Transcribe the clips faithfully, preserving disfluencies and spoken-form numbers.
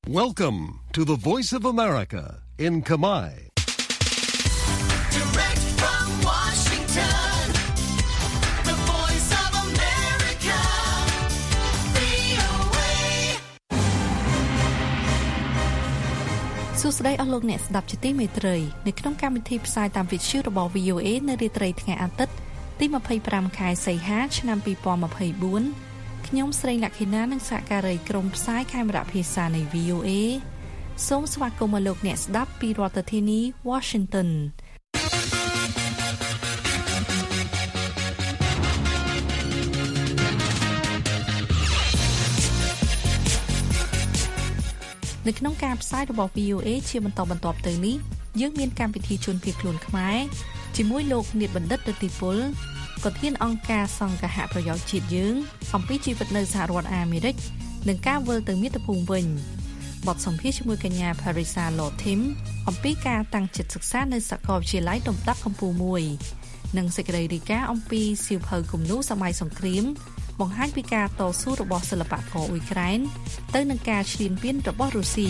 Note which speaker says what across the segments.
Speaker 1: Welcome to the Voice of America in Khmer.
Speaker 2: Direct from Washington, the Voice of America, វី អូ เอ សួស្តីអស់លោកអ្នកស្ដាប់ជាទីមេត្រីនៅក្នុងកម្មវិធីផ្សាយតាមវិទ្យុរបស់ វី អូ เอ នៅរាត្រីថ្ងៃអាទិត្យទីยี่สิบห้าខែសីហាឆ្នាំยี่สิบยี่สิบสี่ខ្ញុំស្រីលក្ខិណានិងសហការីក្រុមផ្សាយខេមរៈភាសានៃ វី អូ เอ សូមស្វាគមន៍មកលោកអ្នកស្ដាប់ពីរដ្ឋធានី Washington នៅក្នុងការផ្សាយរបស់ វី អូ เอ ជាបន្តបន្ទាប់ទៅនេះយើងមានកម្មវិធីជូនភៀសខ្លួនខ្មែរជាមួយលោកនាយបណ្ឌិតរតិពលប្រធានអង្គការសង្ឃហប្រយោជន៍ជាតិយើងអំពីជីវិតនៅសហរដ្ឋអាមេរិកនិងការវិលទៅមាតុភូមិវិញបទសម្ភាសន៍ជាមួយកញ្ញា Parisa Lothim អំពីការតាំងចិត្តសិក្សានៅសាកលវិទ្យាល័យលំដាប់កម្ពូលមួយនិងសេចក្តីរាយការណ៍អំពីសៀវភៅគំនូរសម័យសង្គ្រាមបង្ហាញពីការតស៊ូរបស់សិល្បករអ៊ុយក្រែនទៅនឹងការឈ្លានពានរបស់រុស្ស៊ី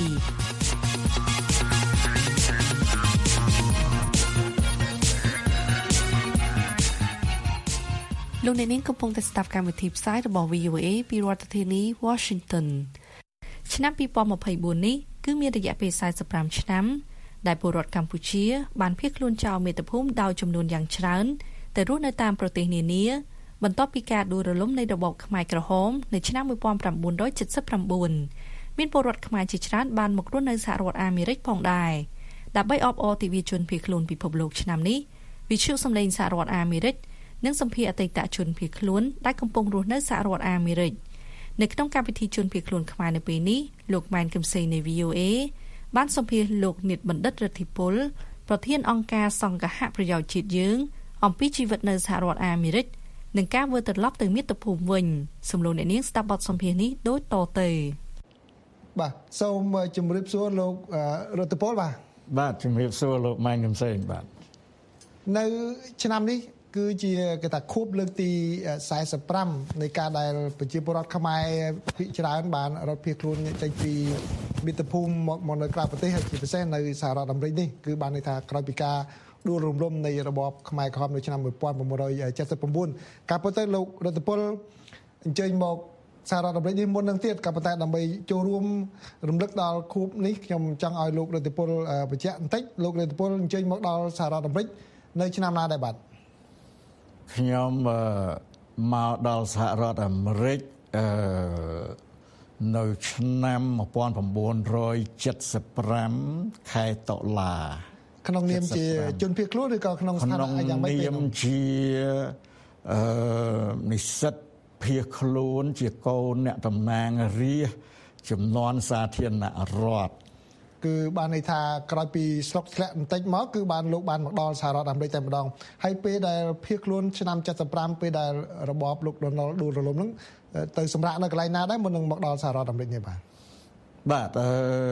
Speaker 2: លោកអ្នកនាងកំពុងតែស្ដាប់កម្មវិធីផ្សាយរបស់ វី អូ เอ ពីរដ្ឋធានី Washington ឆ្នាំยี่สิบยี่สิบสี่នេះគឺមានរយៈពេលสี่สิบห้าឆ្នាំដែលពលរដ្ឋកម្ពុជាបានភៀសខ្លួនចោលមាតុភូមិដោយចំនួនយ៉ាងច្រើនទៅរស់នៅតាមប្រទេសនានាបន្ទាប់ពីការដួលរលំនៃរបបខ្មែរក្រហមនៅឆ្នាំnineteen seventy-nineមានពលរដ្ឋខ្មែរជាច្រើនបានមករស់នៅសហរដ្ឋអាមេរិកផងដែរដើម្បីអបអរទិវាជនភៀសខ្លួនពិភពលោកឆ្នាំនេះវិទ្យុសំឡេងសហរដ្ឋអាមេរិកនិងសម្ភារអតីតជនភៀសខ្លួនដែលកំពុងរស់នៅសហរដ្ឋអាមេរិកនៅក្នុងកម្មវិធីជនភៀសខ្លួនខ្មែរនៅពេលនេះលោកម៉ែនកឹមសេងនៃ វី អូ เอ បានសម្ភាសលោកនាយបណ្ឌិតរតិពលប្រធានអង្គការសង្ឃហប្រយោជន៍ជាតិយើងអំពីជីវិតនៅសហរដ្ឋអាមេរិកនិងការវិលត្រឡប់ទៅមាតុភូមិវិញសូមលោកអ្នកនាងស្ដាប់បទសម្ភាសនេះដូចតទៅ
Speaker 3: បាទសូមជម្រាបសួរលោករតពលបាទ
Speaker 4: បាទជម្រាបសួរលោកម៉ែនកឹមសេងបាទ
Speaker 3: នៅឆ្នាំនេះគឺជាគេថាខួបលើកទីสี่สิบห้าនៃការដែលប្រជាពលរដ្ឋខ្មែរភាគច្រើនបានរត់ភៀសខ្លួនចេញពីមាតុភូមិមកនៅក្រៅប្រទេសហើយជាពិសេសនៅសហរដ្ឋអាមេរិកនេះគឺបានន័យថាក្រោយពីការដួលរំលំនៃរបបខ្មែរក្រហមនៅឆ្នាំnineteen seventy-nineការពិតទៅលោករតពលអញ្ជើញមកសហរដ្ឋអាមេរិកនេះមុននឹងទៀតក៏ប៉ុន្តែដើម្បីចូលរួមរំលឹកដល់ខួបនេះខ្ញុំចង់ឲ្យលោករតពលបញ្ជាក់បន្តិចលោករតពលអញ្ជើញមកដល់សហរដ្ឋអាមេរិកនៅឆ្នាំណាដែរបាទ
Speaker 4: ខ្ញុំមកដល់សហរដ្ឋអាមេរិកអឺនៅឆ្នាំnineteen seventy-fiveខែតុលា
Speaker 3: ក្នុងនាមជាជនភៀសខ្លួនឬក៏ក្នុងស្ថានភាពយ៉ាងម៉េច
Speaker 4: នាមជាអឺនិស្សិតភៀសខ្លួនជាកូនអ្នកតំណាងរាស្ត្រចំនួនសាធារណរដ្ឋ
Speaker 3: គឺបានន័យថាក្រោយពីស្រុកធ្លាក់បន្តិចមកគឺបានលោកបានមកដល់សហរដ្ឋអាមេរិកតែម្ដងហើយពេលដែលភៀសខ្លួនឆ្នាំseventy-fiveពេលដែលរបបលោក Donald ដួលរលំហ្នឹងទៅសម្រាប់នៅកន្លែងណាដែរមុននឹងមកដល់សហរដ្ឋអាមេរិកនេះបាទ
Speaker 4: បាទអឺ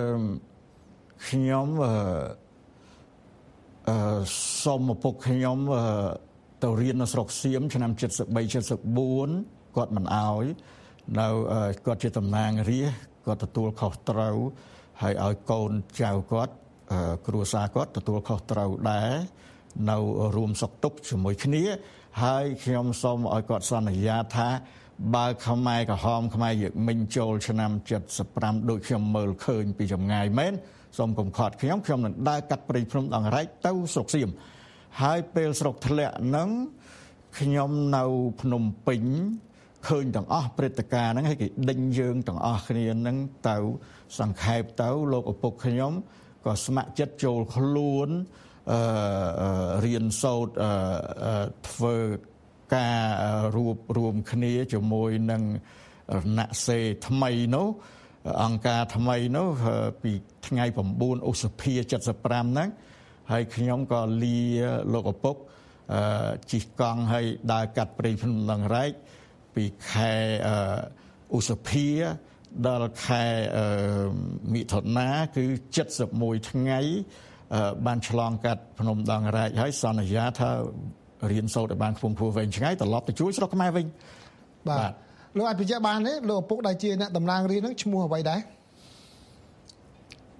Speaker 4: ខ្ញុំអឺអឺសូមឪពុកខ្ញុំទៅរៀននៅស្រុកសៀមឆ្នាំseventy-three seventy-fourគាត់មិនអោយនៅគាត់ជាតំណាងរាស្ត្រគាត់ទទួលខុសត្រូវហើយឲ្យកូនចៅគាត់គ្រួសារគាត់ទទួលខុសត្រូវដែរនៅរួមសុខទុក្ខជាមួយគ្នាហើយខ្ញុំសូមឲ្យគាត់សន្យាថាបើខ្មែរក្រហមខ្មែរយើងមិញចូលឆ្នាំseventy-fiveដូចខ្ញុំមើលឃើញពីចម្ងាយមែនសូមកុំខាត់ខ្ញុំខ្ញុំនឹងដើរកាត់ព្រៃភ្នំដងរែកទៅស្រុកសៀមហើយពេលស្រុកធ្លាក់ហ្នឹងខ្ញុំនៅភ្នំពេញឃើញទាំងអស់ព្រឹត្តិការណ៍ហ្នឹងហើយគេដេញយើងទាំងអស់គ្នាហ្នឹងទៅសង្ខេបទៅលោកឪពុកខ្ញុំក៏ស្ម័គ្រចិត្តចូលខ្លួនអឺរៀនសូត្រអឺធ្វើការរួបរวมគ្នាជាមួយនឹងរណសេរីថ្មីនោះអង្គការថ្មីនោះពីថ្ងៃnineឧសភាseventy-fiveហ្នឹងហើយខ្ញុំក៏លាលោកឪពុកអឺជិះកង់ហើយដើរកាត់ព្រៃភ្នំដងរែកពីខែឧសភាដល់ខែមិថុនាគឺseventy-oneថ្ងៃបានឆ្លងកាត់ភ្នំដងរែកហើយសន្យាថារៀនសូត្រឲ្យបានខ្ពង់ខ្ពស់វែងឆ្ងាយត្រឡប់ទៅជួយស្រុកខ្មែរវិញ
Speaker 3: បាទលោកអាចបញ្ជាក់បានទេលោកឪពុកដែលជាអ្នកតំណាងរាស្ត្រហ្នឹងឈ្មោះអ្វីដែរ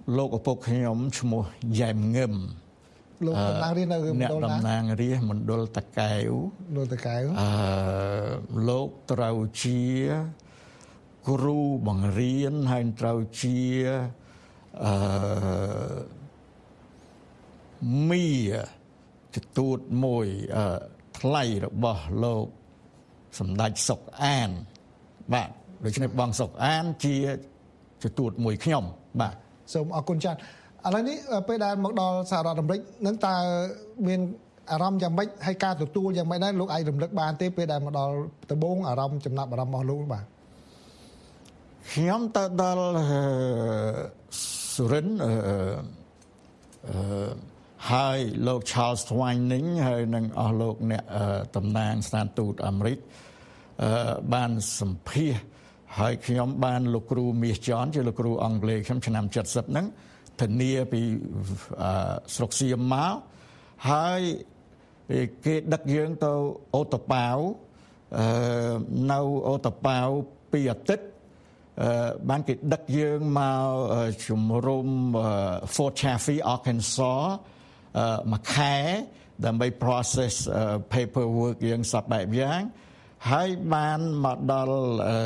Speaker 4: លោកឪពុកខ្ញុំឈ្មោះយ៉ែមងឹម
Speaker 3: លោកតំណាងរាស្ត្រនៅមណ្ឌលណា
Speaker 4: តំណាងរាស្ត្រមណ្ឌលតាកែវ
Speaker 3: មណ្ឌលតាកែវ
Speaker 4: អឺលោកត្រូវជាគ្រូបង្រៀនហើយត្រូវជាអឺមីទូតមួយអឺថ្លៃរបស់លោកសម្ដេចសុកអានបាទដូច្នេះបងសុកអានជាទូតមួយខ្ញុំបាទ
Speaker 3: សូមអរគុណចា៎ឥឡូវនេះពេលដែលមកដល់សហរដ្ឋអាមេរិកនឹងតើមានអារម្មណ៍យ៉ាងម៉េចហើយការទទួលយ៉ាងម៉េចដែរលោកអាចរំលឹកបានទេពេលដែលមកដល់ដំបូងអារម្មណ៍ចំណាប់អារម្មណ៍របស់លោកបាទ
Speaker 4: ខ្ញុំទៅដល់សុរិនអឺអឺហើយលោក Charles Twining ហើយនិងអស់លោកអ្នកតំណាងស្ថានទូតអាមេរិកអឺបានសម្ភាសហើយខ្ញុំបានលោកគ្រូមាសចនជាលោកគ្រូអង់គ្លេសខ្ញុំឆ្នាំเจ็ดสิบហ្នឹងធានាពីស្រុកសៀមមកហើយគេដឹកយើងទៅអូតាប៉ាវអឺនៅអូតាប៉ាវពីអាទិត្យអឺបានគេដឹកយើងមកជំរុំ Fort Chaffee Arkansas អឺមួយខែដើម្បី process paperwork យើងសពបែបយ៉ាងហើយបានមកដល់អឺ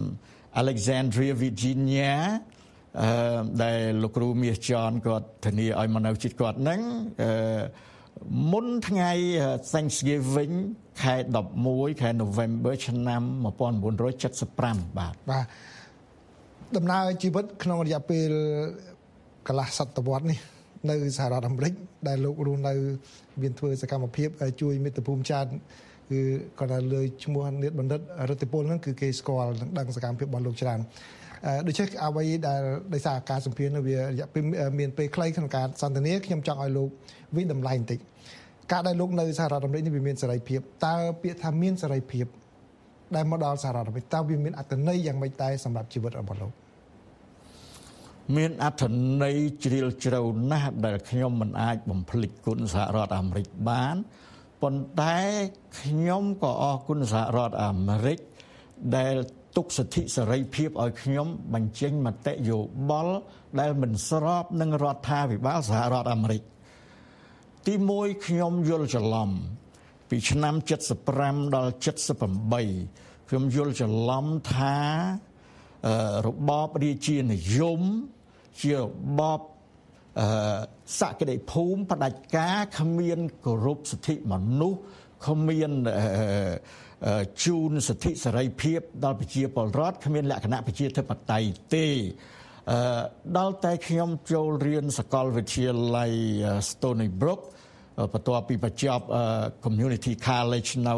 Speaker 4: Alexandria Virginia អឺដែលលោកគ្រូមាសចនគាត់ធានាឲ្យមកនៅជិតគាត់ហ្នឹងអឺមុនថ្ងៃ Thanksgiving ខែដប់មួយខែ November ឆ្នាំnineteen seventy-fiveបាទ
Speaker 3: បាទដំណើរជីវិតក្នុងរយៈពេលកន្លះសតវត្សនេះនៅសហរដ្ឋអាមេរិកដែលលោករស់នៅមានធ្វើសកម្មភាពជួយមាតុភូមិចាត់គឺគាត់ថាលើឈ្មោះនាតបណ្ឌិតរដ្ឋពលហ្នឹងគឺគេស្គាល់និងដឹងសកម្មភាពរបស់លោកច្រើនដូច្នេះអ្វីដែលដោយសារការសម្ភាសន៍នៅវារយៈពេលមានពេលខ្លីក្នុងការសន្ទនាខ្ញុំចង់ឲ្យលោកវិតម្លៃបន្តិចការដែលលោកនៅសហរដ្ឋអាមេរិកនេះវាមានសេរីភាពតើពាក្យថាមានសេរីភាពដែលមកដល់សហរដ្ឋអាមេរិកតើវាមានអត្ថន័យយ៉ាងម៉េចដែរសម្រាប់ជីវិតរបស់លោក
Speaker 4: មានអត្ថន័យជ្រាលជ្រៅណាស់ដែលខ្ញុំមិនអាចបំភ្លេចគុណសហរដ្ឋអាមេរិកបានប៉ុន្តែខ្ញុំក៏អរគុណសហរដ្ឋអាមេរិកដែលទុកសិទ្ធិសេរីភាពឲ្យខ្ញុំបញ្ចេញមតិយោបល់ដែលមិនស្របនឹងរដ្ឋាភិបាលសហរដ្ឋអាមេរិកទីមួយខ្ញុំយល់ច្រឡំពីឆ្នាំseventy-fiveដល់seventy-eightខ្ញុំយល់ច្រឡំថារបបរាជានិយមជារបបសក្តិភូមិផ្ដាច់ការគ្មានគោរពសិទ្ធិមនុស្សគ្មានជូនសិទ្ធិសេរីភាពដល់ប្រជាពលរដ្ឋគ្មានលក្ខណៈប្រជាធិបតេយ្យទេដល់តែខ្ញុំចូលរៀនសាកលវិទ្យាល័យ Stony Brook បន្ទាប់ពីបញ្ចប់ Community College នៅ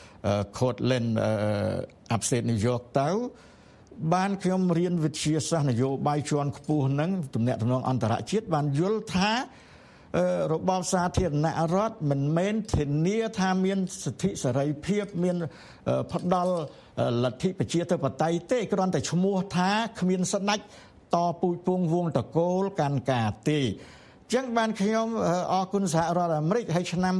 Speaker 4: Cortland Upstate New York ទៅបានខ្ញុំរៀនវិទ្យាសាស្ត្រនយោបាយជាន់ខ្ពស់ហ្នឹងទំនាក់ទំនងអន្តរជាតិបានយល់ថារបបសាធារណរដ្ឋមិនមែនធានាថាមានសិទ្ធិសេរីភាពមានផ្ដល់លទ្ធិប្រជាធិបតេយ្យទេគ្រាន់តែឈ្មោះថាគ្មានស្ដេចតពូជពងវងតកូលកាន់ការទេអញ្ចឹងបានខ្ញុំអរគុណសហរដ្ឋអាមេរិកហើយឆ្នាំ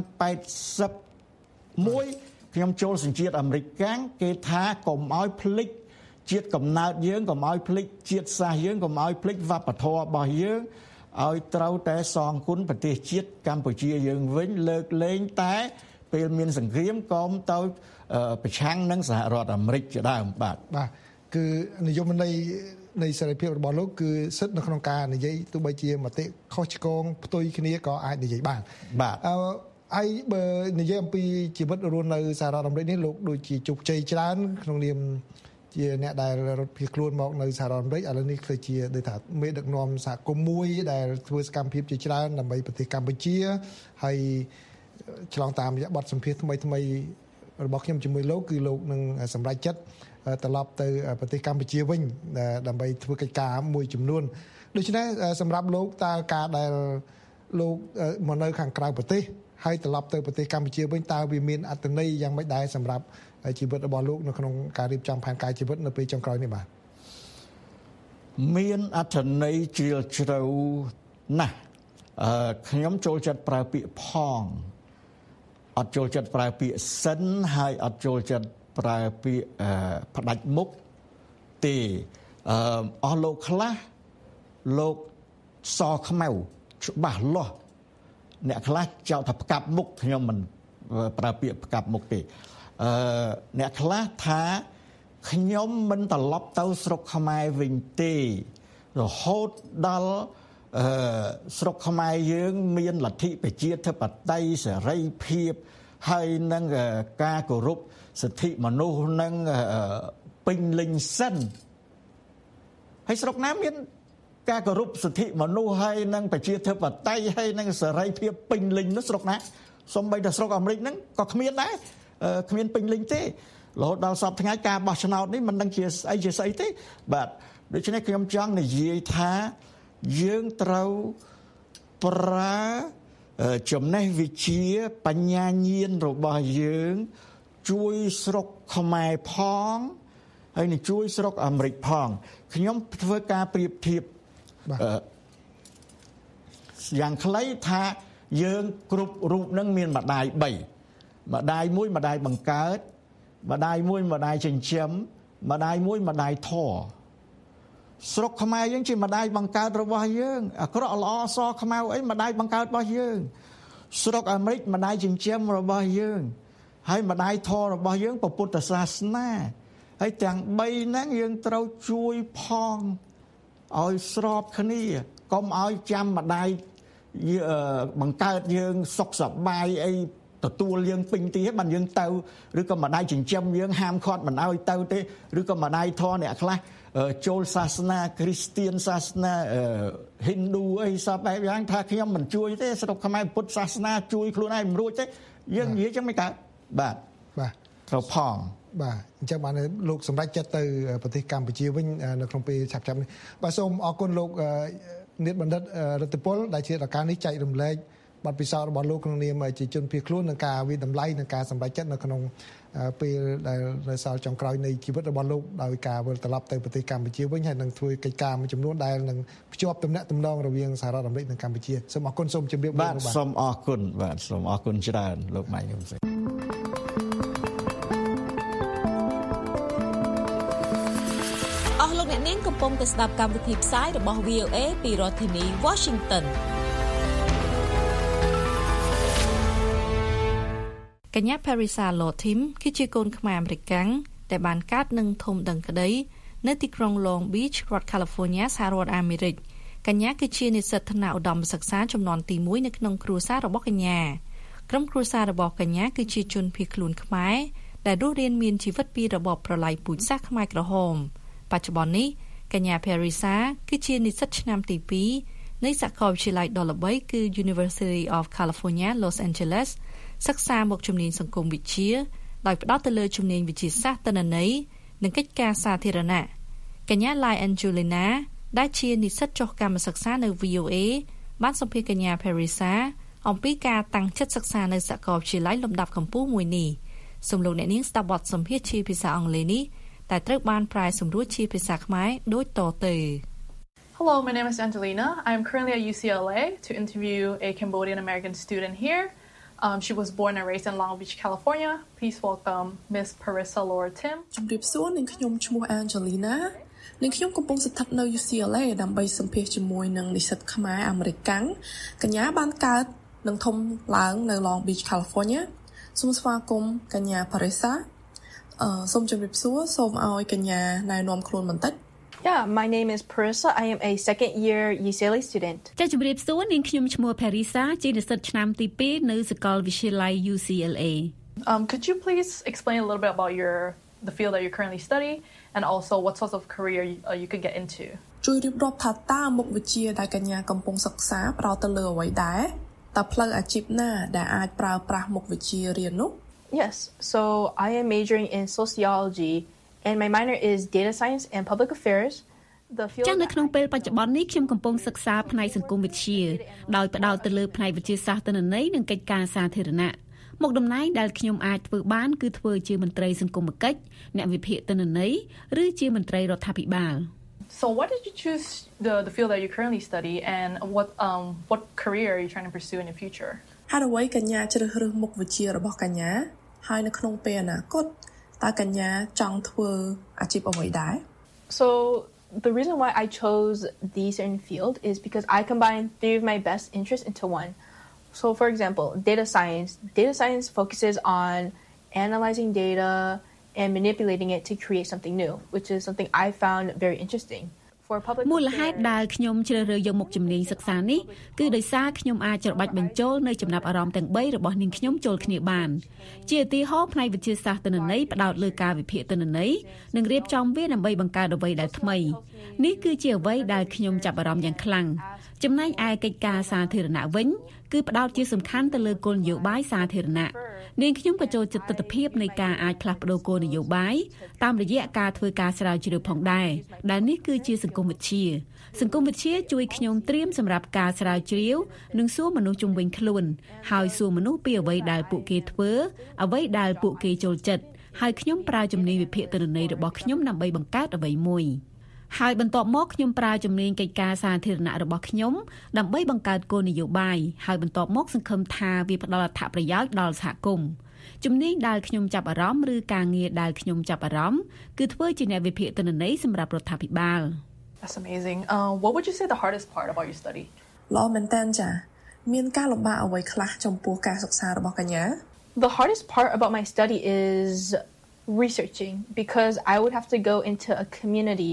Speaker 4: eighty-oneខ្ញុំចូលសញ្ជាតិអាមេរិកកាំងគេថាកុំឲ្យភ្លេចជាតិកំណើតយើងកុំឲ្យភ្លេចជាតិសាសន៍យើងកុំឲ្យភ្លេចវប្បធម៌របស់យើងឲ្យត្រូវតែសងគុណប្រទេសជាតិកម្ពុជាយើងវិញលើកលែងតែពេលមានសង្គ្រាមកុំទៅប្រឆាំងនឹងសហរដ្ឋអាមេរិកជាដើមបាទ
Speaker 3: បាទគឺនិយមន័យនៃសេរីភាពរបស់លោកគឺសិទ្ធិនៅក្នុងការនិយាយទោះបីជាមតិខុសឆ្គងផ្ទុយគ្នាក៏អាចនិយាយបាន
Speaker 4: បាទ
Speaker 3: អឺហើយបើនិយាយអំពីជីវិតរស់នៅសហរដ្ឋអាមេរិកនេះលោកដូចជាជោគជ័យច្រើនក្នុងនាមជាអ្នកដែលរត់ភៀសខ្លួនមកនៅសហរដ្ឋអាមេរិកឥឡូវនេះគឺជាដូចថាមេដឹកនាំសហគមន៍មួយដែលធ្វើសកម្មភាពជាច្រើនដើម្បីប្រទេសកម្ពុជាហើយឆ្លងតាមរយៈបទសម្ភាសន៍ថ្មីថ្មីរបស់ខ្ញុំជាមួយលោកគឺលោកនឹងសម្រេចចិត្តត្រឡប់ទៅប្រទេសកម្ពុជាវិញដើម្បីធ្វើកិច្ចការមួយចំនួនដូច្នេះសម្រាប់លោកតើការដែលលោកមកនៅខាងក្រៅប្រទេសហើយត្រឡប់ទៅប្រទេសកម្ពុជាវិញតើវាមានអត្ថន័យយ៉ាងម៉េចដែរសម្រាប់ជីវិតរបស់លោកនៅក្នុងការរៀបចំផែនការជីវិតនៅពេលចុងក្រោយនេះបាទ
Speaker 4: មានអត្ថន័យជ្រាលជ្រៅណាស់អឺខ្ញុំចូលចិត្តប្រើពាក្យផងអត់ចូលចិត្តប្រើពាក្យសិនហើយអត់ចូលចិត្តប្រើពាក្យផ្ដាច់មុខទេអឺអស់លោកខ្លះលោកសខ្មៅច្បាស់លាស់អ្នកខ្លះចោទថាផ្កាប់មុខខ្ញុំមិនប្រើពាក្យផ្កាប់មុខទេអឺអ្នកខ្លះថាខ្ញុំមិនត្រឡប់ទៅស្រុកខ្មែរវិញទេរហូតដល់អឺស្រុកខ្មែរយើងមានលទ្ធិប្រជាធិបតេយ្យសេរីភាពហើយនឹងការគោរពសិទ្ធិមនុស្សនឹងពេញលេញសិនហើយស្រុកណាមានការគោរពសិទ្ធិមនុស្សហើយនឹងប្រជាធិបតេយ្យហើយនឹងសេរីភាពពេញលេញនោះស្រុកណាសូម្បីតែស្រុកអាមេរិកហ្នឹងក៏គ្មានដែរគ្មានពេញលេញទេរហូតដល់សពថ្ងៃការបោះឆ្នោតនេះមិនដឹងជាស្អីជាស្អីទេបាទដូច្នេះខ្ញុំចង់និយាយថាយើងត្រូវប្រើចំណេះវិជ្ជាបញ្ញាញាណរបស់យើងជួយស្រុកខ្មែរផងហើយនឹងជួយស្រុកអាមេរិកផងខ្ញុំធ្វើការប្រៀបធៀបយ៉ាងខ្លីថាយើងគ្រប់រូបនឹងមានម្ដាយបីម្ដាយមួយម្ដាយបង្កើតម្ដាយមួយម្ដាយចិញ្ចឹមម្ដាយមួយម្ដាយធម៌ស្រុកខ្មែរយើងជាម្ដាយបង្កើតរបស់យើងអាក្រក់ល្អសខ្មៅអីម្ដាយបង្កើតរបស់យើងស្រុកអាមេរិកម្ដាយចិញ្ចឹមរបស់យើងហើយម្ដាយធម៌របស់យើងពុទ្ធសាសនាហើយទាំងបីហ្នឹងយើងត្រូវជួយផងឲ្យស្របគ្នាកុំឲ្យចាំម្ដាយបង្កើតយើងសុខសប្បាយអីទទួលយើងពេញទីហើយបានយើងទៅឬក៏ម្ដាយចិញ្ចឹមយើងហាមឃាត់មិនឲ្យទៅទេឬក៏ម្ដាយធម៌អ្នកខ្លះចូលសាសនាគ្រីស្ទានសាសនាហិណ្ឌូអីសពបែបយ៉ាងថាខ្ញុំមិនជួយទេស្រុកខ្មែរពុទ្ធសាសនាជួយខ្លួនឯងមិនរួចទេយើងនិយាយចឹងមិនកើតបាទបាទត្រូវផងបាទអញ្ចឹងបានលោកសម្រេចចិត្តទៅប្រទេសកម្ពុជាវិញនៅក្នុងពេលឆាប់ៗនេះបាទសូមអរគុណលោកនាយបណ្ឌិតរដ្ឋពលដែលជាឱកាសនេះចែករំលែកបទពិសោធន៍របស់លោកក្នុងនាមជាជនភៀសខ្លួននឹងការវិតម្លៃនឹងការសម្រេចចិត្តនៅក្នុងពេលដែលនៅសល់ចុងក្រោយនៃជីវិតរបស់លោកដោយការវិលត្រឡប់ទៅប្រទេសកម្ពុជាវិញហើយនឹងធ្វើកិច្ចការមួយចំនួនដែលនឹងភ្ជាប់ទំនាក់ទំនងរវាងសហរដ្ឋអាមេរិកនិងកម្ពុជាសូមអរគុណសូមជម្រាបលាបាទសូមអរគុណបាទសូមអរគុណច្រើនលោកម៉ៃខ្ញុំសេ
Speaker 2: អស់លោកអ្នកនាងកំពុងតែស្ដាប់កម្មវិធីផ្សាយរបស់ វី អូ អេ ពីរដ្ឋធានី Washingtonកញ្ញា Parisa Lotim គឺជាកូនខ្មែរអាមេរិកាំងដែលបានកើតនិងធំដឹងក្តីនៅទីក្រុង Long Beach រដ្ឋ California សហរដ្ឋអាមេរិកកញ្ញាគឺជានិស្សិតថ្នាក់ឧត្តមសិក្សាចំនួនទីមួយនៅក្នុងគ្រួសាររបស់កញ្ញាក្រុមគ្រួសាររបស់កញ្ញាគឺជាជនភៀសខ្លួនខ្មែរដែលរស់រានមានជីវិតពីរបបប្រល័យពូជសាសន៍ខ្មែរក្រហមបច្ចុប្បន្ននេះកញ្ញា Parisa គឺជានិស្សិតឆ្នាំទីពីរនៃសាកលវិទ្យាល័យដ៏ល្បីគឺ University of California Los Angelesសិក្សាមកជំនាញសង្គមវិទ្យាដោយផ្ដោតទៅលើជំនាញវិទ្យាសាស្ត្រទិន្នន័យនិងកិច្ចការសាធារណៈកញ្ញា Lai Angelina ដែលជានិស្សិតចុះកម្មសិក្សានៅ វី អូ អេ បានសម្ភាសន៍កញ្ញា Parisa អំពីការតាំងចិត្តសិក្សានៅសាកលវិទ្យាល័យលំដាប់ខ្ពស់មួយនេះសូមលោកអ្នកនាងស្ដាប់បទសម្ភាសន៍ជាភាសាអង់គ្លេសនេះតែត្រូវបានប្រែសម្រួលជាភាសាខ្មែរដូចតទៅ
Speaker 5: Hello, my name is Angelina. I am currently at U C L A to interview a Cambodian American student here. Um, she was born and raised in Long Beach, California. Please welcome Miss Parisa Laura Tim. ជំរាបសួរនាងខ្ញុំឈ្មោះ Angelina នាងខ្ញុំកំពុងស្ថិតនៅ U C L A ដើម្បីសម្ភាសន៍ជាមួយនឹងនិស្សិតខ្មែរអាមេរិកាំងកញ្ញាបានកើតនិងធំឡើងនៅ Long Beach, California. សូមស្វាគមន៍កញ្ញា Parisa. អឺសូមជម្រាបសួរសូមឲ្យកញ្ញាណែនាំខ្លួនបន្តិច
Speaker 6: Yeah, my name is Parisa. I am a second year U C L A student.
Speaker 7: ចា៎ជំរាបសួរនាងខ្ញុំឈ្មោះ Parisa ជានិស្សិតឆ្នាំទីពីរនៅសាកលវិទ្យាល័យ U C L A.
Speaker 5: Um could you please explain a little bit about your the field that you currently study and also what sorts of career you, uh, you could get into?
Speaker 6: ជួយរៀបរាប់ថាតើមុខវិជ្ជាដែលកញ្ញាកំពុងសិក្សាផ្ដោតទៅលើអ្វីដែរតើផ្លូវអាជីពណាដែលអាចប្រើប្រាស់មុខវិជ្ជារៀននោះ
Speaker 5: Yes, so I am majoring in sociology.And my minor is data science and public affairs. The field
Speaker 7: ចា៎នៅក្នុងពេលបច្ចុប្បន្ននេះខ្ញុំកំពុងសិក្សាផ្នែកសង្គមវិទ្យាដោយផ្ដោតទៅលើផ្នែកវិទ្យាសាស្ត្រទិន្នន័យនិងកិច្ចការសាធារណៈមុខតំណែងដែលខ្ញុំអាចធ្វើបានគឺធ្វើជាមន្ត្រីសង្គមគិច្ចអ្នកវិភាគទិន្នន័យឬជាមន្ត្រីរដ្ឋាភិបាល
Speaker 5: So what did you choose the the field that you currently study and what um what career are you trying to pursue in the future?
Speaker 6: ហើយអ្វីកញ្ញាជ្រើសរើសមុខវិជ្ជារបស់កញ្ញាហើយនៅក្នុងពេលអនាគតតើកញ្ញាចង់ធ្វើអាជីពអ្វីដែរ
Speaker 5: So
Speaker 8: The reason why I chose the certain field is because I combine three of my best interests into one. So for example, data science. Data science focuses on analyzing data and manipulating it to create something new, which is something I found very interesting.
Speaker 7: មូលហេតុដែលខ្ញុំជ្រើសរើសយកមុខជំនាញសិក្សានេះគឺដោយសារខ្ញុំអាចច្របាច់បញ្ចូលនៅចំណាប់អារម្មណ៍ទាំងបីរបស់នាងខ្ញុំចូលគ្នាបានជាឧទាហរណ៍ផ្នែកវិទ្យាសាស្ត្រទិន្នន័យផ្ដោតលើការវិភាគទិន្នន័យនិងរៀបចំវាដើម្បីបង្កើតអ្វីដែលថ្មីនេះគឺជាអ្វីដែលខ្ញុំចាប់អារម្មណ៍យ៉ាងខ្លាំងចំណែកឯកិច្ចការសាធារណៈវិញគឺផ្ដោតជាសំខាន់ទៅលើគោលនយោបាយសាធារណៈនាងខ្ញុំក៏ចូលចិត្តទស្សនវិជ្ជានៃការអាចផ្លាស់ប្ដូរគោលនយោបាយតាមរយៈការធ្វើការស្រាវជ្រាវផងដែរដែលនេះគឺជាសង្គមវិទ្យាសង្គមវិទ្យាជួយខ្ញុំត្រៀមសម្រាប់ការស្រាវជ្រាវនិងសួរមនុស្សជុំវិញខ្លួនហើយសួរមនុស្សពីអ្វីដែលពួកគេធ្វើអ្វីដែលពួកគេចូលចិត្តហើយខ្ញុំប្រើជំនាញវិភាគទិន្នន័យរបស់ខ្ញុំដើម្បីបង្កើតអ្វីមួយហើយបន្ទាប់មកខ្ញុំប្រើជំនាញកិច្ចការសាធារណៈរបស់ខ្ញុំដើម្បីបង្កើតគោលនយោបាយហើយបន្ទាប់មកសង្ឃឹមថាវាផ្ដល់អត្ថប្រយោជន៍ដល់សហគមន៍ជំនាញដែលខ្ញុំចាប់អារម្មណ៍ឬការងារដែលខ្ញុំចាប់អារម្មណ៍គឺធ្វើជាអ្នកវិភាគទិន្នន័យសម្រាប់រដ្ឋាភិបាល
Speaker 5: That's amazing. Uh, what would you say the hardest part about your study?
Speaker 6: ល្អមែនតើចាមានការលំបាកអ្វីខ្លះចំពោះការសិក្សារបស់កញ្ញា
Speaker 8: The hardest part about my study is researching because I would have to go into a community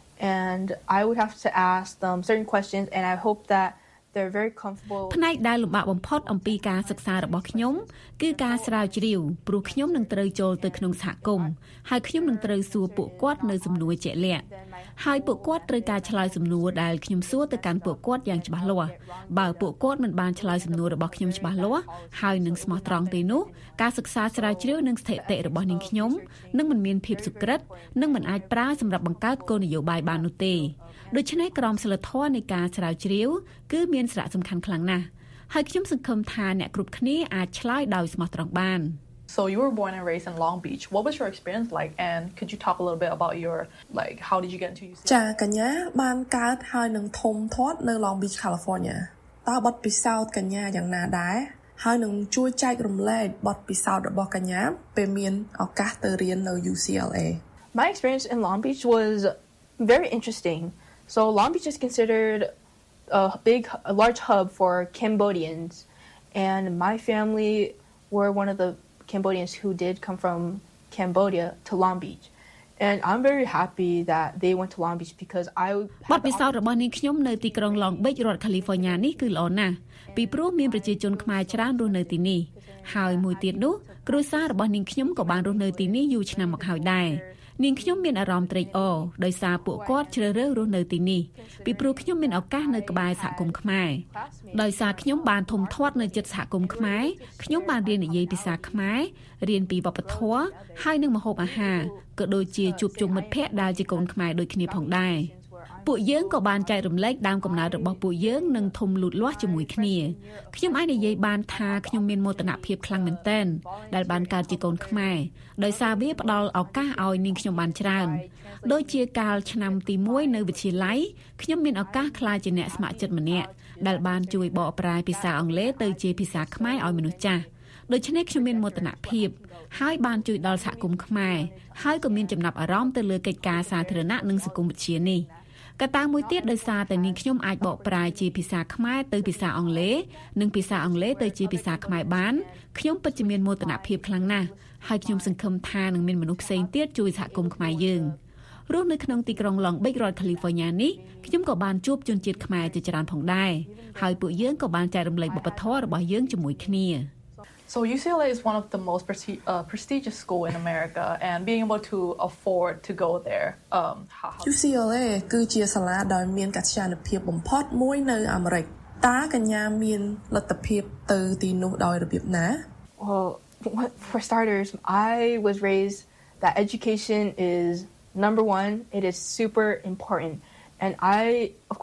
Speaker 8: and I would have to ask them certain questions and I hope that they're very comfortable
Speaker 7: ផ្នែកដែលលំបាកបំផុតអំពីការសិក្សារបស់ខ្ញុំគឺការស្រាវជ្រាវព្រោះខ្ញុំនឹងត្រូវចូលទៅក្នុងសហគមន៍ហើយខ្ញុំនឹងត្រូវសួរពួកគាត់នៅសំណួរជាក់លាក់ហើយពួកគាត់ត្រូវការឆ្លើយសំណួរដែលខ្ញុំសួរទៅកាន់ពួកគាត់យ៉ាងច្បាស់លាស់បើពួកគាត់មិនបានឆ្លើយសំណួររបស់ខ្ញុំច្បាស់លាស់ហើយនឹងស្មោះត្រង់ទេនោះការសិក្សាស្រាវជ្រាវនិងស្ថិតិរបស់នាងខ្ញុំនឹងមិនមានភាពសុក្រិតនិងមិនអាចប្រើសម្រាប់បង្កើតគោលនយោបាយបាននោះទេដូច្នេះក្រមសីលធម៌នៃការស្រាវជ្រាវគឺមានសារៈសំខាន់ខ្លាំងណាស់ហើយខ្ញុំសង្ឃឹមថាអ្នកគ្រប់គ្នាអាចឆ្លើយដោយស្មោះត្រង់បាន
Speaker 5: So you were born and raised in Long Beach. What was your experience like and could you talk a little bit about your like how did you get into U C L A?
Speaker 6: ចាកញ្ញាបានកើតហើយនឹងធំធាត់នៅ Long Beach California តើបទពិសោធន៍កញ្ញាយ៉ាងណាដែរហើយនឹងជួយចែករំលែកបទពិសោធន៍របស់កញ្ញាពេលមានឱកាសទៅរៀននៅ U C L A.
Speaker 8: My experience in Long Beach was very interesting. So Long Beach is considered a big, a large hub for Cambodians, and my family were one of the Cambodians who did come from Cambodia to Long Beach. And I'm very happy that they went to Long Beach because I
Speaker 7: បទពិសោធន៍របស់នាងខ្ញុំនៅទីក្រុង Long Beach រដ្ឋ California នេះគឺល្អណាស់ពីព្រោះមានប្រជាជនខ្មែរច្រើនរស់នៅទីនេះហើយមួយទៀតនោះគ្រួសាររបស់នាងខ្ញុំក៏បានរស់នៅទីនេះយូរឆ្នាំមកហើយដែរនាងខ្ញុំមានអារម្មណ៍ត្រេកអរដោយសារពួកគាត់ជ្រើសរើសរស់នៅទីនេះពីព្រោះខ្ញុំមានឱកាសនៅក្បែរសហគមន៍ខ្មែរដោយសារខ្ញុំបានធំធាត់នៅជិតសហគមន៍ខ្មែរខ្ញុំបានរៀននិយាយភាសាខ្មែររៀនពីវប្បធម៌ហើយនិងម្ហូបអាហារក៏ដូចជាជួបជុំមិត្តភ័ក្តិដែលជាកូនខ្មែរដូចគ្នាផងដែរពួកយើងក៏បានចែករំលែកដើមកំណើតរបស់ពួកយើងនិងធំលូតលាស់ជាមួយគ្នាខ្ញុំអាចនិយាយបានថាខ្ញុំមានមោទនភាពខ្លាំងមែនទែនដែលបានកើតជាកូនខ្មែរដោយសារវាផ្ដល់ឱកាសឲ្យនាងខ្ញុំបានច្រើនដូចជាកាលឆ្នាំទីមួយនៅវិទ្យាល័យខ្ញុំមានឱកាសក្លាយជាអ្នកស្ម័គ្រចិត្តម្នាក់ដែលបានជួយបកប្រែភាសាអង់គ្លេសទៅជាភាសាខ្មែរឲ្យមនុស្សចាស់ដូច្នេះខ្ញុំមានមោទនភាពហើយបានជួយដល់សហគមន៍ខ្មែរហើយក៏មានចំណាប់អារម្មណ៍ទៅលើកិច្ចការសាធារណៈនិងសង្គមវិទ្យានេះកត្តាមួយទៀតដោយសារតែនាងខ្ញុំអាចបកប្រែជាភាសាខ្មែរទៅភាសាអង់គ្លេសនិងភាសាអង់គ្លេសទៅជាភាសាខ្មែរបានខ្ញុំពិតជាមានមោទនភាពខ្លាំងណាស់ហើយខ្ញុំសង្ឃឹមថានឹងមានមនុស្សផ្សេងទៀតជួយសហគមន៍ខ្មែរយើងរស់នៅក្នុងទីក្រុង Long Beach រដ្ឋ California នេះខ្ញុំក៏បានជួបជនជាតិខ្មែរជាច្រើនផងដែរហើយពួកយើងក៏បានចែករំលែកវប្បធម៌របស់យើងជាមួយគ្នា
Speaker 5: So U C L A is one of the most presti- uh, prestigious school in America and being able to afford to go there um how, how...
Speaker 6: U C L A គឺជាសាលាដែលមានកត្យានុភាពបំផុតមួយនៅអាមេរិកតើកញ្ញាមានលទ្ធភាពទៅទីនោះដោយរបៀបណា
Speaker 8: Well, for starters, I was raised that education is number one. It is super important, and I, of course,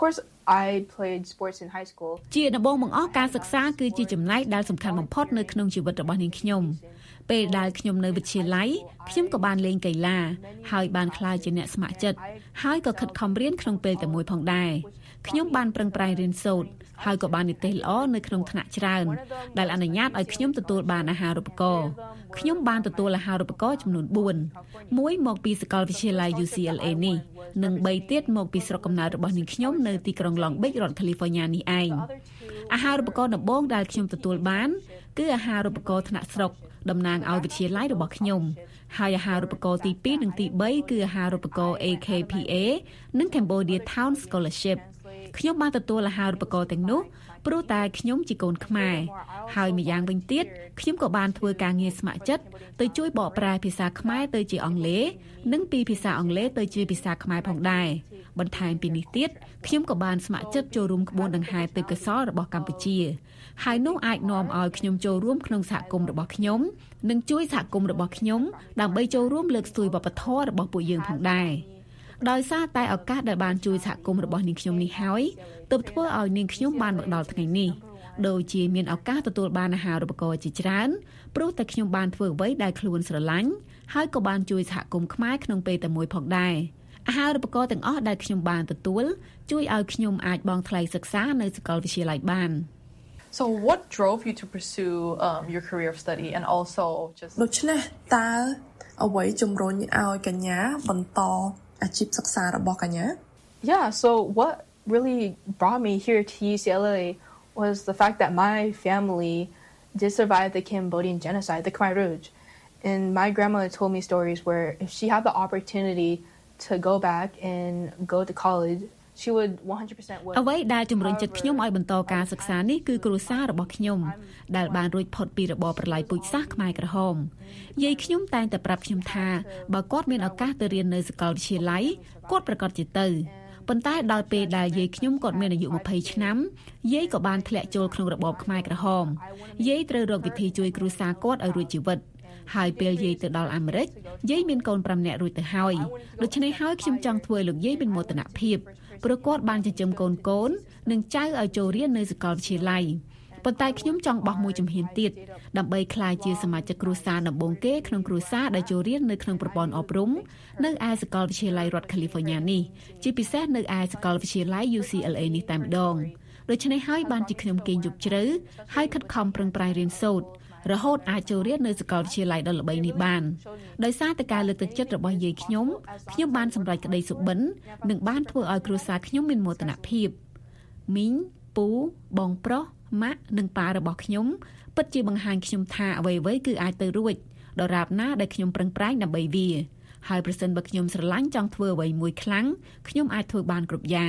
Speaker 8: I played sports in high school
Speaker 7: ជាដំបូងបង្អស់ការសិក្សាគឺជាចំណែកដែលសំខាន់បំផុតនៅក្នុងជីវិតរបស់នាងខ្ញុំពេលដែលខ្ញុំនៅវិទ្យាល័យខ្ញុំក៏បានលេងកីឡាហើយបានក្លាយជាអ្នកស្ម័គ្រចិត្តហើយក៏ខិតខំរៀនក្នុងពេលតែមួយផងដែរខ្ញុំបានប្រឹងប្រែងរៀនសូត្រហើយក៏បាននិទេសល្អនៅក្នុងថ្នាក់ច្រើនដែលអនុញ្ញាតឲ្យខ្ញុំទទួលបានអាហារូបករណ៍ខ្ញុំបានទទួលអាហារូបករណ៍ចំនួនបួនមួយមកពីសាកលវិទ្យាល័យ U C L A នេះនិងបីទៀតមកពីស្រុកកំណើតរបស់នាងខ្ញុំនៅទីក្រុង Long Beach រដ្ឋ California នេះឯងអាហារូបករណ៍ដំបូងដែលខ្ញុំទទួលបានគឺអាហារូបករណ៍ថ្នាក់ស្រុកតំណាងឲ្យវិទ្យាល័យរបស់ខ្ញុំហើយអាហារូបករណ៍ទីពីរនិងទីបីគឺអាហារូបករណ៍ A K P A និង Cambodia Town Scholarship ខ្ញុំបានទទួលអាហារូបករណ៍ទាំងនោះព្រោះតែខ្ញុំជាកូនខ្មែរហើយម្យ៉ាងវិញទៀតខ្ញុំក៏បានធ្វើការងារស្ម័គ្រចិត្តទៅជួយបកប្រែភាសាខ្មែរទៅជាអង់គ្លេសនិងពីភាសាអង់គ្លេសទៅជាភាសាខ្មែរផងដែរបន្ថែមពីនេះទៀតខ្ញុំក៏បានស្ម័គ្រចិត្តចូលរួមក្បួនដង្ហែទេពកោសល្យរបស់កម្ពុជាហើយនោះអាចនាំឲ្យខ្ញុំចូលរួមក្នុងសហគមន៍របស់ខ្ញុំនិងជួយសហគមន៍របស់ខ្ញុំដើម្បីចូលរួមលើកស្ទួយវប្បធម៌របស់ពួកយើងផងដែរដោយសារតែឱកាសដែលបានជួយសហគមន៍របស់នាងខ្ញុំនេះហើយទើបធ្វើឲ្យនាងខ្ញុំបានមកដល់ថ្ងៃនេះដូចជាមានឱកាសទទួលបានអាហារូបករណ៍ជាច្រើនព្រោះតែខ្ញុំបានធ្វើអ្វីដែលខ្លួនស្រឡាញ់ហើយក៏បានជួយសហគមន៍ខ្មែរក្នុងពេលតែមួយផងដែរអាហារូបករណ៍ទាំងអស់ដែលខ្ញុំបានទទួលជួយឲ្យខ្ញុំអាចបង់ថ្លៃសិក្សានៅសាកលវិទ្យាល័យបាន
Speaker 5: So what drove you to pursue um, your career of study and also just
Speaker 6: ដូច្នេះតើអ្វីជំរុញឲ្យកញ្ញាបន្តអាជីពសិក្សារបស់កញ្ញា
Speaker 8: Yeah, so what really brought me here to U C L A was the fact that my family did survive the Cambodian genocide, the Khmer Rouge. And my grandma told me stories where if she had the opportunity to go back and go to college, she would one hundred percent would.
Speaker 7: អ្វីដែលជំរុញចិត្តខ្ញុំឲ្យបន្តការសិក្សានេះគឺគ្រួសាររបស់ខ្ញុំដែលបានរួចផុតពីរបបប្រល័យពូជសាសន៍ខ្មែរក្រហមយាយខ្ញុំតែងតែប្រាប់ខ្ញុំថាបើគាត់មានឱកាសទៅរៀននៅសាកលវិទ្យាល័យគាត់ប្រកាសជាទៅប៉ុន្តែដល់ពេលដែលយាយខ្ញុំគាត់មានអាយុ20ឆ្នាំយាយក៏បានធ្លាក់ចូលក្នុងរបបខ្មែរក្រហមយាយត្រូវរកវិធីជួយគ្រួសារគាត់ឲ្យរួចជីវិតហើយពេលយាយទៅដល់អាមេរិកយាយមានកូន5នាក់រួចទៅហើយដូច្នេះហើយខ្ញុំចង់ធ្វើលោកយាយមានមោទនភាពព្រោះគាត់បានចិញ្ចឹមកូនកូននិងចៅឲ្យចូលរៀននៅសាកលវិទ្យាល័យប៉ុន្តែខ្ញុំចង់បោះមួយជំហានទៀតដើម្បីក្លាយជាសមាជិកគ្រួសារដំបូងគេក្នុងគ្រួសារដែលចូលរៀននៅក្នុងប្រព័ន្ធអប់រំនៅឯសាកលវិទ្យាល័យរដ្ឋ California នេះជាពិសេសនៅឯសាកលវិទ្យាល័យ U C L A នេះតែម្ដងដូច្នេះហើយបានជាខ្ញុំគេងយប់ជ្រៅហើយខិតខំប្រឹងប្រែងរៀនសូត្ររហូតអាចចូលរៀននៅសាកលវិទ្យាល័យដ៏ល្បីនេះបានដោយសារតែការលើកទឹកចិត្តរបស់យាយខ្ញុំខ្ញុំបានសម្រេចក្តីសុបិននិងបានធ្វើឲ្យគ្រួសារខ្ញុំមានមោទនភាពមីងពូបងប្រុសម៉ាក់និងប៉ារបស់ខ្ញុំពិតជាបង្ហាញខ្ញុំថាអ្វីៗគឺអាចទៅរួចដរាបណាដែលខ្ញុំប្រឹងប្រែងដើម្បីវាហើយប្រសិនបើខ្ញុំស្រឡាញ់ចង់ធ្វើអ្វីមួយខ្លាំងខ្ញុំអាចធ្វើបានគ្រប់យ៉ាង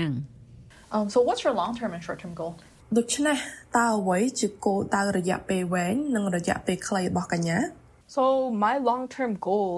Speaker 5: Um so what's your long term and short term goal
Speaker 6: ដូច្នេះតើអ្វីជាគោលដៅរយៈពេលវែងនិងរយៈពេលខ្លីរបស់កញ្ញា
Speaker 8: So my long term goal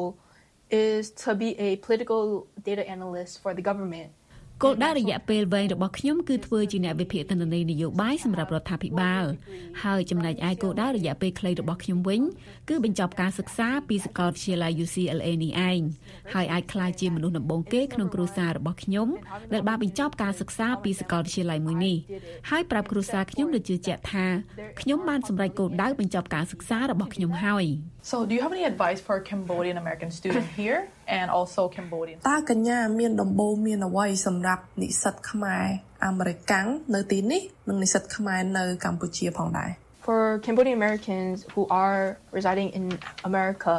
Speaker 8: is to be a political data analyst for the government
Speaker 7: គោលដៅរយៈពេលវែងរបស់ខ្ញុំគឺធ្វើជាអ្នកវិភាគទិន្នន័យនយោបាយសម្រាប់រដ្ឋាភិបាលហើយចំណែកឯគោលដៅរយៈពេលខ្លីរបស់ខ្ញុំវិញគឺបញ្ចប់ការសិក្សាពីសាកលវិទ្យាល័យ U C L A នេះឯងហើយអាចក្លាយជាមនុស្សដំបូងគេក្នុងគ្រួសាររបស់ខ្ញុំដែលបានបញ្ចប់ការសិក្សាពីសាកលវិទ្យាល័យមួយនេះហើយប្រាប់គ្រួសារខ្ញុំដូចជឿជាក់ថាខ្ញុំបានសម្រេចគោលដៅបញ្ចប់ការសិក្សារបស់ខ្ញុំហើយ
Speaker 5: So do you have any advice for a Cambodian American student here and also Cambodian
Speaker 6: តើកញ្ញាមានដំបូន្មានអ្វីសម្រាប់និស្សិតខ្មែរអាមេរិកាំងនៅទីនេះនិងនិស្សិតខ្មែរនៅកម្ពុជាផងដែរ
Speaker 8: For Cambodian Americans who are residing in America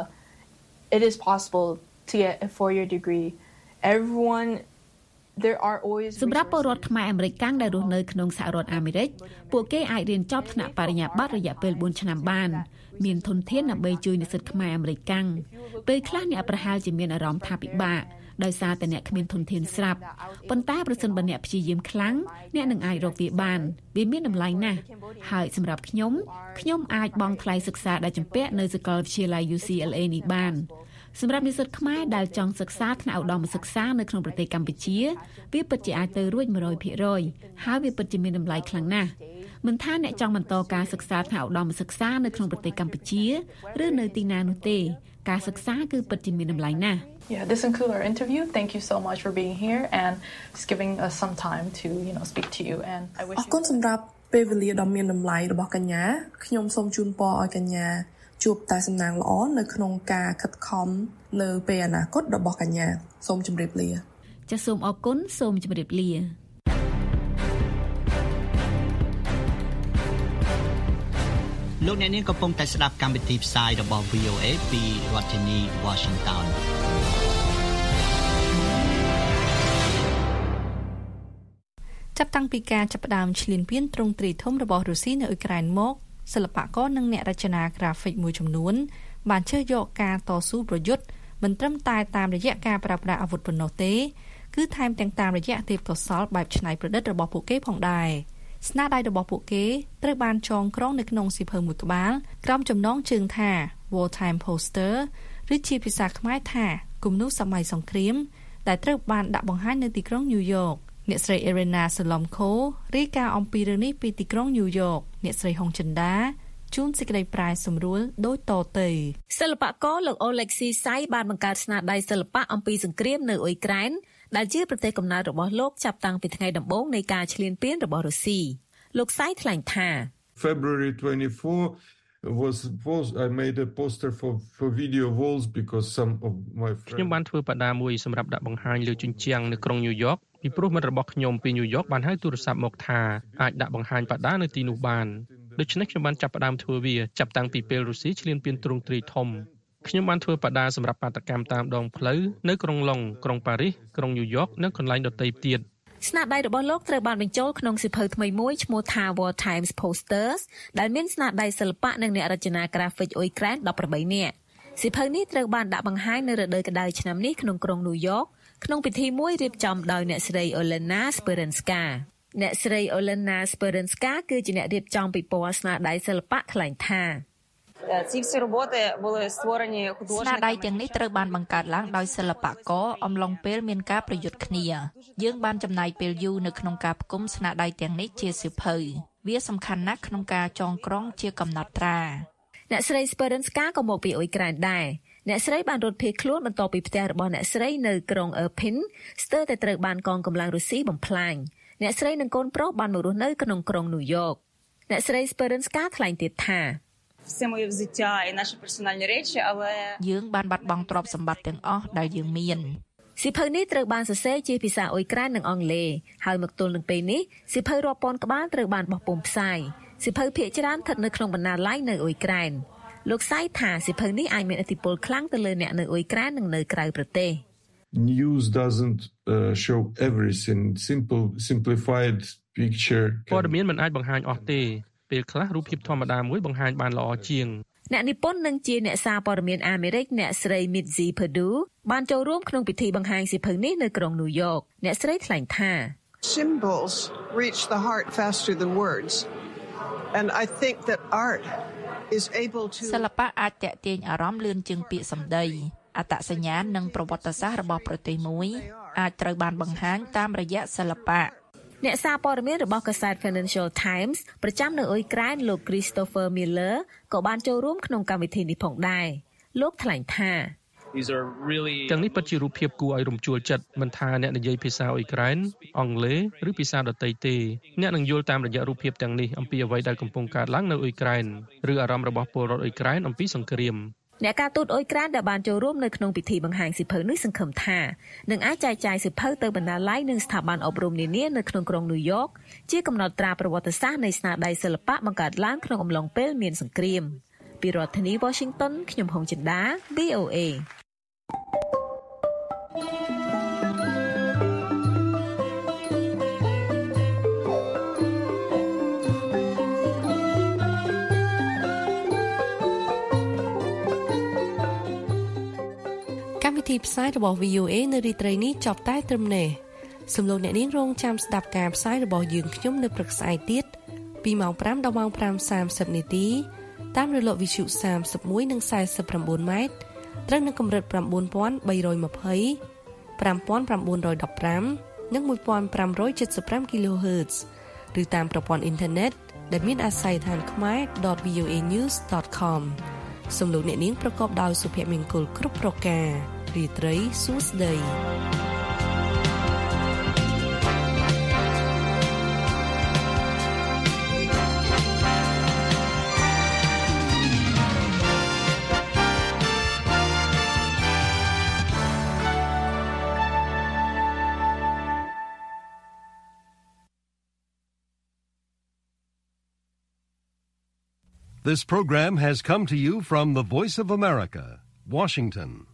Speaker 8: it is possible to get a four-year degree everyone there are always
Speaker 7: សម្រាប់ពលរដ្ឋខ្មែរអាមេរិកាំងដែលរស់នៅក្នុងសហរដ្ឋអាមេរិកពួកគេអាចរៀនចប់ថ្នាក់បរិញ្ញាបត្ររយៈពេល4ឆ្នាំបានមានធនធានដើម្បីជួយនិស្សិតខ្មែរអាមេរិកាំងពេលខ្លះអ្នកប្រហែលជាមានអារម្មណ៍ថាពិបាកដោយសារតែអ្នកគ្មានធនធានស្រាប់ប៉ុន្តែប្រសិនបើអ្នកព្យាយាមខ្លាំងអ្នកនឹងអាចរកវាបានវាមានតម្លៃណាស់ហើយសម្រាប់ខ្ញុំខ្ញុំអាចបង់ថ្លៃសិក្សាដែលជំពាក់នៅសាកលវិទ្យាល័យ U C L A នេះបានសម្រាប់និស្សិតខ្មែរដែលចង់សិក្សាថ្នាក់ឧត្តមសិក្សានៅក្នុងប្រទេសកម្ពុជាវាពិតជាអាចទៅរួច one hundred percent ហើយវាពិតជាមានតម្លៃខ្លាំងណាស់មិនថាអ្នកចង់បន្តការសិក្សាថ្នាក់ឧត្តមសិក្សានៅក្នុងប្រទេសកម្ពុជាឬនៅទីណានោះទេការសិក្សាគឺពិតជាមានតម្លៃណាស់
Speaker 5: Yeah, this concludes our interview. Thank you so much for being here and just giving us some time to, you know, speak to you and I wish you
Speaker 6: អរគុណសម្រាប់ពេលវេលាដ៏មានតម្លៃរបស់កញ្ញាខ្ញុំសូមជូនពរឲ្យកញ្ញាជួបតែសំណាងល្អនៅក្នុងការខិតខំនៅពេលអនាគតរបស់កញ្ញាសូមជម្រាបលា
Speaker 7: ចាសសូមអរគុណសូមជម្រាបលា
Speaker 9: លោកអ្នកនាងកំពុងតែស្ដាប់កម្មវិធីផ្សាយរបស់ វី អូ เอ ពីរដ្ឋធានី Washington
Speaker 2: ចាប់តាំងពីការចាប់ផ្ដើមឈ្លានពានទ្រង់ទ្រាយធំរបស់រុស្ស៊ីនៅអ៊ុយក្រែនមកសិល្បករនិងអ្នករចនាក្រាហ្វិកមួយចំនួនបានជ្រើសយកការតស៊ូប្រយុទ្ធមិនត្រឹមតែតាមរយៈការប្រើប្រាស់អាវុធប៉ុណ្ណោះទេគឺថែមទាំងតាមរយៈទេពកោសល្យបែបច្នៃប្រឌិតរបស់ពួកគេផងដែរស្នាដៃរបស់ពួកគេត្រូវបានចងក្រងនៅក្នុងសៀវភៅមួយក្បាលក្រោមចំណងជើងថា Wartime Poster ឬជាភាសាខ្មែរថាគំនូរសម័យសង្គ្រាមដែលត្រូវបានដាក់បង្ហាញនៅទីក្រុងញូវយ៉កអ្នកស្រី Irena Solomko រាយការណ៍អំពីរឿងនេះពីទីក្រុងញូវយ៉កអ្នកស្រីហុងចិន្តាជួនសេចក្តីប្រាយសម្រួលដូចតទៅ
Speaker 7: សិល្បករលោក Oleksiy Sai បានបង្កើតស្នាដៃសិល្បៈអំពីសង្គ្រាមនៅអ៊ុយក្រែនដែលជាប្រទេសកំណើតរបស់លោកចាប់តាំងពីថ្ងៃដំបូងនៃការឈ្លានពានរបស់រុស្ស៊ីលោក Sai ថ្លែងថា
Speaker 10: February twenty-fourth was post I made a poster for for video walls because some of my friends
Speaker 11: ខ្ញុំបានធ្វើបដាមួយសម្រាប់ដាក់បង្ហាញលើជញ្ជាំងនៅក្រុងញូវយ៉កពីព្រោះមិត្តរបស់ខ្ញុំពីញូវយ៉កបានហៅទូរស័ព្ទមកថាអាចដាក់បង្ហាញបដានៅទីនោះបានដូច្នេះខ្ញុំបានចាប់ផ្ដើមធ្វើវាចាប់តាំងពីពេលរុស្ស៊ីឈ្លានពានទ្រង់ទ្រាយធំខ្ញុំបានធ្វើបដាសម្រាប់បាតកម្មតាមដងផ្លូវនៅក្រុងឡុងក្រុងប៉ារីសក្រុងញូវយ៉កនិងកន្លែងដទៃទៀត
Speaker 7: ស្នាដៃរបស់លោកត្រូវបានបញ្ចូលក្នុងសៀវភៅថ្មីមួយឈ្មោះថា War Times Posters ដែលមានស្នាដៃសិល្បៈនិងអ្នករចនាក្រាហ្វិកអ៊ុយក្រែនeighteenនាក់សៀវភៅនេះត្រូវបានដាក់បង្ហាញនៅរដូវក្តៅឆ្នាំនេះក្នុងក្រុងញូវយ៉កក្នុងពិធីមួយរៀបចំដោយអ្នកស្រី Olena Speranska អ្នកស្រី Olena Speranska គឺជាអ្នករៀបចំពិព័រណ៍ស្នាដៃសិល្បៈថ្លែងថា
Speaker 2: ស្នាដៃទាំងនេះត្រូវបានបង្កើតឡើងដោយសិល្បករអំឡុងពេលមានការប្រយុទ្ធគ្នាយើងបានចំណាយពេលយូរនៅក្នុងការផ្គុំស្នាដៃទាំងនេះជាសៀវភៅវាសំខាន់ណាស់ក្នុងការចងក្រងជាកំណត់ត្រា
Speaker 7: អ្នកស្រី Speranska ក៏មកពីអ៊ុយក្រែនដែរអ្នកស្រីបានរត់ភៀសខ្លួនបន្ទាប់ពីផ្ទះរបស់អ្នកស្រីនៅក្រុង Irpin ស្ទើរតែត្រូវបានកងកម្លាំងរុស្ស៊ីបំផ្លាញអ្នកស្រីនិងកូនប្រុសបានមករស់នៅក្នុងក្រុងញូវយ៉កអ្នកស្រី Speranska ថ្លែងទៀតថា
Speaker 2: យើងបានបាត់បង់ទ្រព្យសម្បត្តិទាំងអស់ដែលយើងមាន
Speaker 7: សៀវភៅនេះត្រូវបានសរសេរជាភាសាអ៊ុយក្រែននិងអង់គ្លេសហើយមកទល់នឹងពេលនេះសៀវភៅរាប់ពាន់ក្បាលត្រូវបានបោះពុម្ពផ្សាយសៀវភៅភាគច្រើនស្ថិតនៅក្នុងបណ្ណាល័យនៅអ៊ុយក្រែនលោក Sai ថាសៀវភៅនេះអាចមានឥទ្ធិពលខ្លាំងទៅលើអ្នកនៅអ៊ុយក្រែននិងនៅក្រៅប្រទេស
Speaker 10: News doesn't uh, show everything simple simplified picture
Speaker 11: ព័ត៌មានមិនអាចបង្ហាញអស់ទេពេលខ្លះរូបភាពធម្មតាមួយបង្ហាញបានល្អជាង
Speaker 7: អ្នកនិពន្ធនិងជាអ្នកសារព័ត៌មានអាមេរិកអ្នកស្រី Mitzi Perdue បានចូលរួមក្នុងពិធីបង្ហាញសៀវភៅនេះនៅក្រុងញូវយ៉កអ្នកស្រីថ្លែងថា
Speaker 12: Symbols reach the heart faster than words and I think that art is able to
Speaker 2: សិល្បៈអាចទាក់ទាញអារម្មណ៍លឿនជាងពាក្យសម្ដីអត្តសញ្ញាណនិងប្រវត្តិសាស្ត្ររបស់ប្រទេសមួយអាចត្រូវបានបង្ហាញតាមរយៈសិល្បៈ
Speaker 7: អ្នកសារព័ត៌មានរបស់កាសែត Financial Times ប្រចាំនៅអ៊ុយក្រែនលោក Christopher Miller ក៏បានចូលរួមក្នុងកម្មវិធីនេះផងដែរលោកថ្លែងថា
Speaker 11: ទាំងនេះពិតជារូបភាពគួរឲ្យរំជួលចិត្តមិនថាអ្នកនិយាយភាសាអ៊ុយក្រែនអង់គ្លេសឬភាសាដទៃទេអ្នកនឹងយល់តាមរយៈរូបភាពទាំងនេះអំពីអ្វីដែលកំពុងកើតឡើងនៅអ៊ុយក្រែនឬអារម្មណ៍របស់ពលរដ្ឋអ៊ុយក្រែនអំពីសង្គ្រាម
Speaker 7: អ្នកការទូតអ៊ុយក្រែនដែលបានចូលរួមនៅក្នុងពិធីបង្ហាញសៀវភៅនេះសង្ឃឹមថានឹងអាចចែកចាយសៀវភៅទៅបណ្ណាល័យនិងស្ថាប័នអប់រំនានានៅក្នុងក្រុងញូវយ៉កជាកំណត់ត្រាប្រវត្តិសាស្ត្រនៃស្នាដៃសិល្បៈបង្កើតឡើងក្នុងអំឡុងពេលមានសង្គ្រាមពីរដ្ឋធានី Washington ខ្ញុំហុងចិន្តា វី អូ เอ
Speaker 2: កម្មវិធីផ្សាយរបស់ វី អូ เอ នៅរាត្រីនេះចប់តែត្រឹមនេះសូមលោកអ្នកនាងរងចាំស្ដាប់ការផ្សាយរបស់យើងខ្ញុំនៅព្រឹកស្អែកទៀតពីម៉ោងfiveដល់ម៉ោងfiveសាមសិបនាទីតាមរលកវិទ្យុthirty-oneនិងforty-nineម៉ែត្រត្រូវនៅកម្រិតnine thousand three hundred twenty, five thousand nine hundred fifteenនិងone thousand five hundred seventy-five គីឡូហឺតហ្ស ឬតាមប្រព័ន្ធអ៊ីនធឺណិតដែលមានអាស័យដ្ឋានខ្មែរ ដត វី អូ เอ news ដត com សូមលោកអ្នកនាងប្រកបដោយសុភមង្គលគ្រប់ប្រការរីត្រីសួស្តី
Speaker 1: This program has come to you from the Voice of America, Washington.